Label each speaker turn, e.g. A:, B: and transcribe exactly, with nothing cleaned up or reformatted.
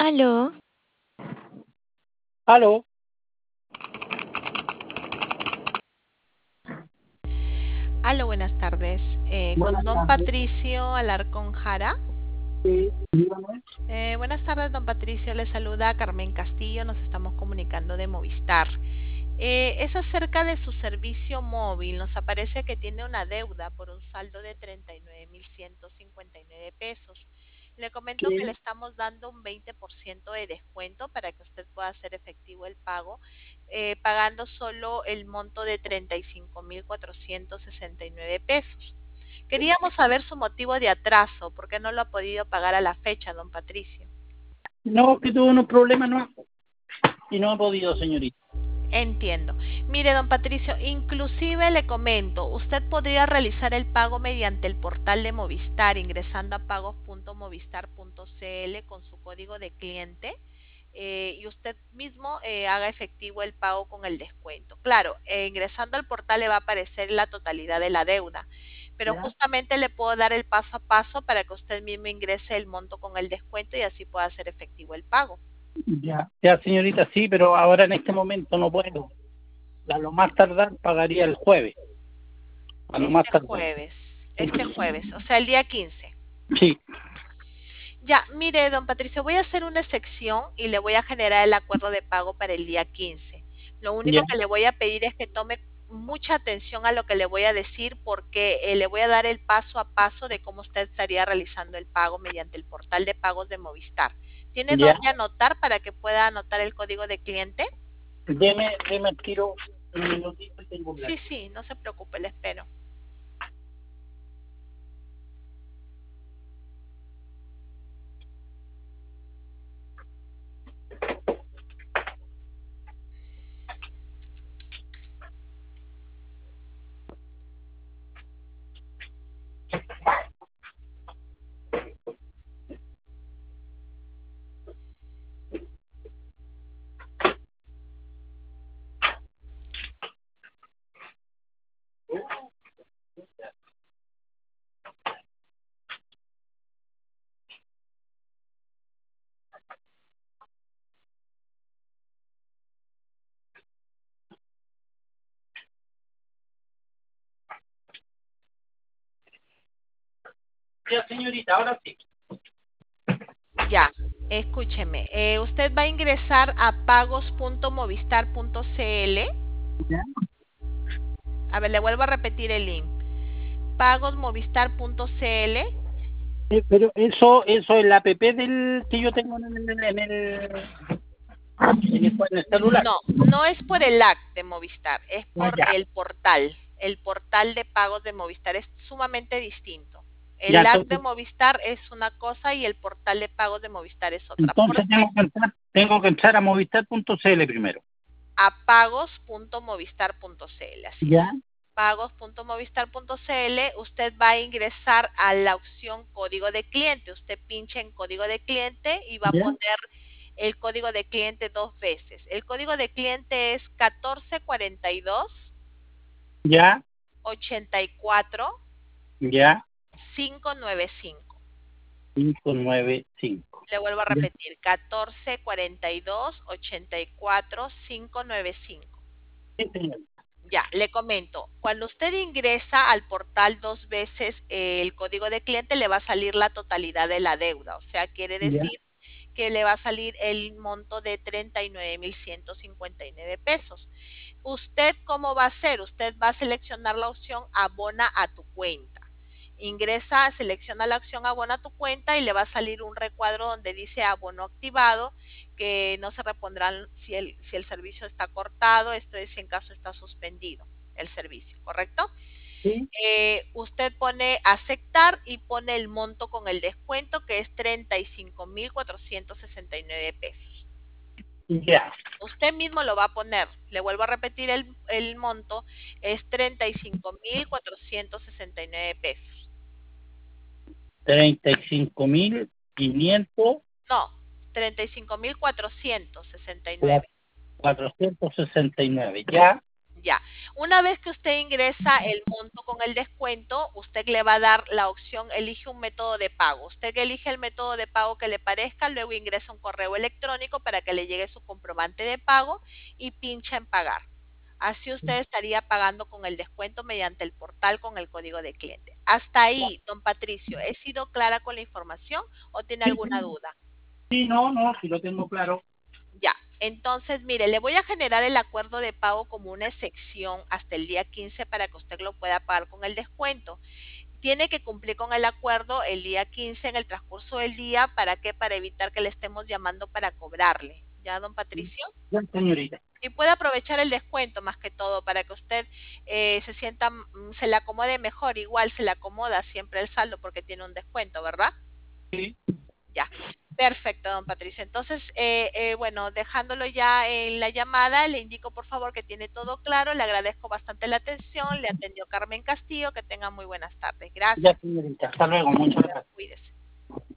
A: Aló,
B: Aló,
C: Aló, buenas tardes. Eh, con
B: buenas
C: don
B: tardes.
C: Patricio Alarcón Jara.
B: Sí, dígame.
C: Eh, buenas tardes, don Patricio. Le saluda Carmen Castillo. Nos estamos comunicando de Movistar. Eh, es acerca de su servicio móvil. Nos aparece que tiene una deuda por un saldo de treinta y nueve mil ciento cincuenta y nueve pesos. Le comento que le
B: Sí,
C: estamos dando un veinte por ciento de descuento para que usted pueda hacer efectivo el pago, eh, pagando solo el monto de treinta y cinco mil cuatrocientos sesenta y nueve pesos. Queríamos saber su motivo de atraso, por qué no lo ha podido pagar a la fecha, don Patricio.
B: no, que tuvo unos problemas no, y no ha podido, señorita.
C: Entiendo. Mire, don Patricio, inclusive le comento, usted podría realizar el pago mediante el portal de Movistar ingresando a pagos punto movistar punto cl con su código de cliente, eh, y usted mismo eh, haga efectivo el pago con el descuento. Claro, eh, ingresando al portal le va a aparecer la totalidad de la deuda, pero
B: Ya,
C: justamente le puedo dar el paso a paso para que usted mismo ingrese el monto con el descuento y así pueda hacer efectivo el pago.
B: ya, ya, señorita, sí, pero ahora en este momento no puedo. A lo más tardar pagaría el jueves, a lo más
C: Este
B: tardar.
C: jueves, este jueves, o sea, el día quince.
B: Sí,
C: Ya, mire, don Patricio, voy a hacer una excepción y le voy a generar el acuerdo de pago para el día quince. Lo
B: ya,
C: único que le voy a pedir es que tome mucha atención a lo que le voy a decir porque eh, le voy a dar el paso a paso de cómo usted estaría realizando el pago mediante el portal de pagos de Movistar. ¿Tiene
B: ya.
C: dónde anotar para que pueda anotar el código de cliente?
B: Deme, deme el tiro un minutito y tengo un
C: Sí,
B: lápiz.
C: sí, no se preocupe, le espero.
B: Ya, señorita, ahora sí.
C: Ya, escúcheme. Eh, usted va a ingresar a pagos punto movistar punto cl.
B: Ya.
C: A ver, le vuelvo a repetir el link. pagos movistar punto cl.
B: Eh, pero eso, eso, el app del que yo tengo en el, en el, en el, en el celular.
C: No, no es por el app de Movistar, es
B: Ah,
C: por
B: ya,
C: el portal. El portal de pagos de Movistar es sumamente distinto.
B: ya,
C: El app de
B: entonces,
C: Movistar es una cosa y el portal de pagos de Movistar es otra. ¿Por
B: entonces
C: qué?
B: tengo que entrar, tengo que entrar a movistar punto cl primero.
C: A pagos punto movistar punto cl, así
B: Ya,
C: es. pagos punto movistar punto cl, usted va a ingresar a la opción código de cliente. Usted pincha en código de cliente y va a
B: ya,
C: poner el código de cliente dos veces. El código de cliente es catorce cuarenta y dos
B: ya,
C: ochenta y cuatro
B: ya,
C: quinientos noventa y cinco.
B: cinco nueve cinco.
C: Le vuelvo a
B: Ya,
C: repetir, catorce cuarenta y dos ochenta y cuatro quinientos noventa y cinco.
B: sí, señor.
C: Ya, le comento, cuando usted ingresa al portal dos veces, eh, el código de cliente le va a salir la totalidad de la deuda, o sea, quiere
B: Ya,
C: decir que le va a salir el monto de treinta y nueve mil ciento cincuenta y nueve pesos. ¿Usted cómo va a hacer? Usted va a seleccionar la opción abona a tu cuenta. Ingresa, selecciona la opción abona a tu cuenta y le va a salir un recuadro donde dice abono activado, que no se repondrán si el, si el servicio está cortado, esto es si en caso está suspendido el servicio, ¿correcto?
B: sí,
C: Eh, usted pone aceptar y pone el monto con el descuento que es treinta y cinco mil cuatrocientos sesenta y nueve pesos.
B: ya,
C: Usted mismo lo va a poner. Le vuelvo a repetir el, el monto, es treinta y cinco mil cuatrocientos sesenta y nueve pesos.
B: treinta y cinco mil quinientos
C: No, treinta y cinco mil cuatrocientos sesenta y nueve.
B: cuatrocientos sesenta y nueve. Ya,
C: Ya, una vez que usted ingresa el monto con el descuento, usted le va a dar la opción, elige un método de pago. Usted elige el método de pago que le parezca, luego ingresa un correo electrónico para que le llegue su comprobante de pago y pincha en pagar. Así usted estaría pagando con el descuento mediante el portal con el código de cliente. Hasta ahí, don Patricio, ¿he sido clara con la información o tiene
B: Sí,
C: alguna
B: sí,
C: duda?
B: sí, no, no, sí lo tengo claro.
C: Ya, entonces, mire, le voy a generar el acuerdo de pago como una excepción hasta el día quince para que usted lo pueda pagar con el descuento. Tiene que cumplir con el acuerdo el día quince en el transcurso del día. ¿Para qué? Para evitar que le estemos llamando para cobrarle. ¿Ya, don Patricio?
B: Ya, señorita.
C: Y puede aprovechar el descuento más que todo para que usted eh, se sienta, mm, se le acomode mejor. Igual se le acomoda siempre el saldo porque tiene un descuento, ¿verdad?
B: Sí,
C: Ya, perfecto, don Patricio. Entonces, eh, eh, bueno, dejándolo ya en la llamada, le indico por favor que tiene todo claro. Le agradezco bastante la atención. Le atendió Carmen Castillo. Que tenga muy buenas tardes.
B: ya,
C: Gracias.
B: señorita. Hasta luego, muchas gracias.
C: Cuídese.